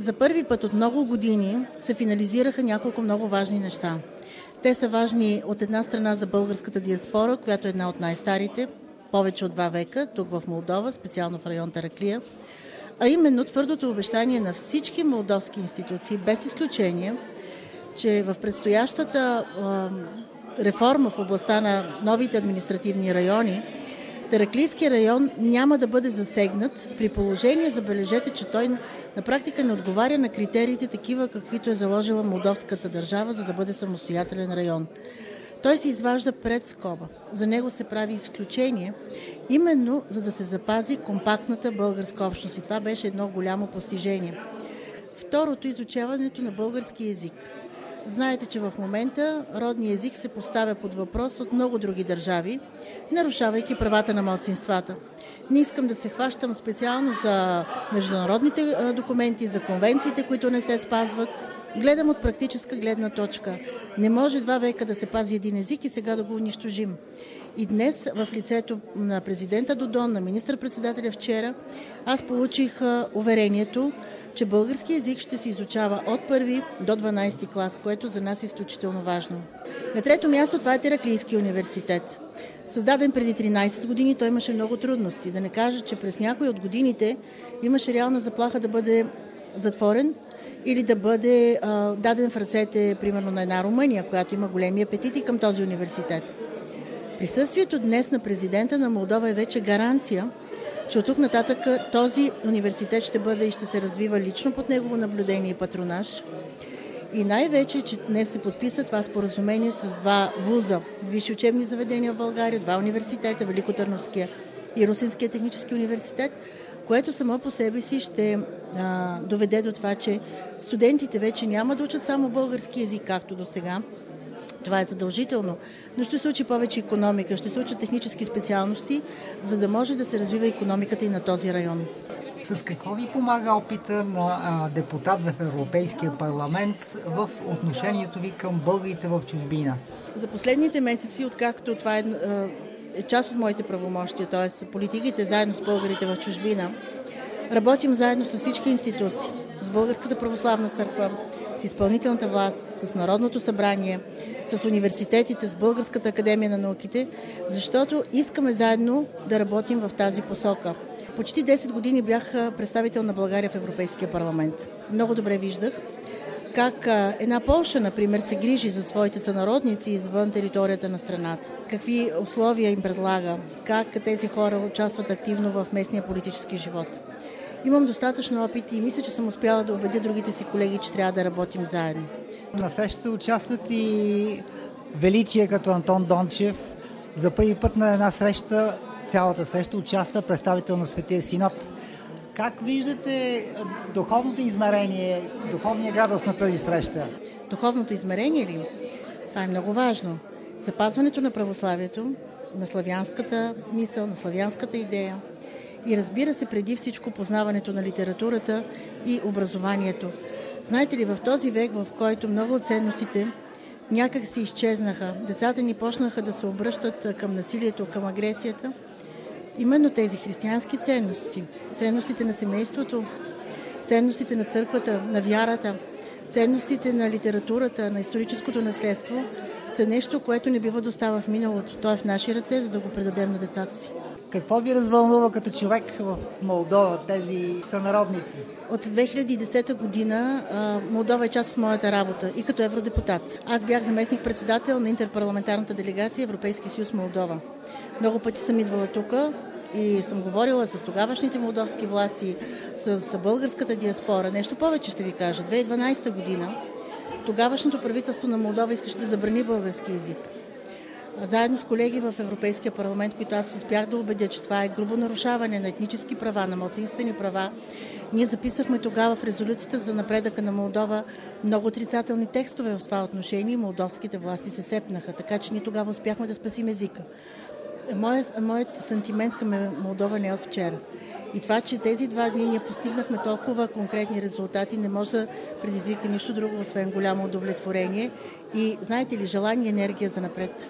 За първи път от много години се финализираха няколко много важни неща. Те са важни от една страна за българската диаспора, която е една от най-старите, повече от 2 века, тук в Молдова, специално в район Тараклия, а именно твърдото обещание на всички молдовски институции, без изключение, че в предстоящата реформа в областта на новите административни райони, Тараклийския район няма да бъде засегнат, при положение, забележете, че той на практика не отговаря на критериите такива, каквито е заложила молдовската държава, за да бъде самостоятелен район. Той се изважда пред скоба. За него се прави изключение, именно за да се запази компактната българска общност. И това беше едно голямо постижение. Второто, изучаването на български език. Знаете, че в момента родният език се поставя под въпрос от много други държави, нарушавайки правата на малцинствата. Не искам да се хващам специално за международните документи, за конвенциите, които не се спазват. Гледам от практическа гледна точка. Не може 2 века да се пази един език и сега да го унищожим. И днес в лицето на президента Додон, на министър-председателя вчера, аз получих уверението, че български език ще се изучава от 1 до 12 клас, което за нас е изключително важно. На трето място това е Тараклийски университет. Създаден преди 13 години, той имаше много трудности. Да не кажа, че през някои от годините имаше реална заплаха да бъде затворен или да бъде даден в ръцете, примерно, на една Румъния, която има големи апетити към този университет. Присъствието днес на президента на Молдова е вече гаранция, че от тук нататък този университет ще бъде и ще се развива лично под негово наблюдение и патронаж. И най-вече, че днес се подписа това споразумение с 2 вуза, висши учебни заведения в България, 2 университета, Великотърновския и Русинския технически университет, което само по себе си ще доведе до това, че студентите вече няма да учат само български език, както до сега. Това е задължително, но ще се учи повече икономика, ще се учат технически специалности, за да може да се развива икономиката и на този район. С какво ви помага опита на депутат в Европейския парламент в отношението ви към българите в чужбина? За последните месеци, откакто това е част от моите правомощия, т.е. политиките заедно с българите в чужбина, работим заедно с всички институции, с Българската православна църква, с изпълнителната власт, с Народното събрание, с университетите, с Българската академия на науките, защото искаме заедно да работим в тази посока. Почти 10 години бях представител на България в Европейския парламент. Много добре виждах как една Полша, например, се грижи за своите сънародници извън територията на страната. Какви условия им предлага, как тези хора участват активно в местния политически живот. Имам достатъчно опит и мисля, че съм успяла да убедя другите си колеги, че трябва да работим заедно. На срещата участват и величия като Антон Дончев. За първи път на една среща, цялата среща, участва представител на Светия Синод. Как виждате духовното измерение, духовния градус на тази среща? Духовното измерение ли? Това е много важно. Запазването на православието, на славянската мисъл, на славянската идея и, разбира се, преди всичко познаването на литературата и образованието. Знаете ли, в този век, в който много от ценностите някак си изчезнаха, децата ни почнаха да се обръщат към насилието, към агресията, именно тези християнски ценности, ценностите на семейството, ценностите на църквата, на вярата, ценностите на литературата, на историческото наследство са нещо, което не бива да остава в миналото. То е в наши ръце, за да го предадем на децата си. Какво ви развълнува като човек в Молдова, тези сънародници? От 2010 година Молдова е част от моята работа и като евродепутат. Аз бях заместник-председател на интерпарламентарната делегация Европейски съюз Молдова. Много пъти съм идвала тук и съм говорила с тогавашните молдовски власти, с българската диаспора. Нещо повече ще ви кажа. 2012 година тогавашното правителство на Молдова искаше да забрани български език. Заедно с колеги в Европейския парламент, които аз успях да убедя, че това е грубо нарушаване на етнически права, на малцинствени права, ние записахме тогава в резолюцията за напредъка на Молдова много отрицателни текстове в това отношение и молдовските власти се сепнаха, така че ние тогава успяхме да спасим езика. Моят сантимент към Молдова не е от вчера. И това, че тези 2 дни ние постигнахме толкова конкретни резултати, не може да предизвика нищо друго, освен голямо удовлетворение и, знаете ли, желание и енергия за напред.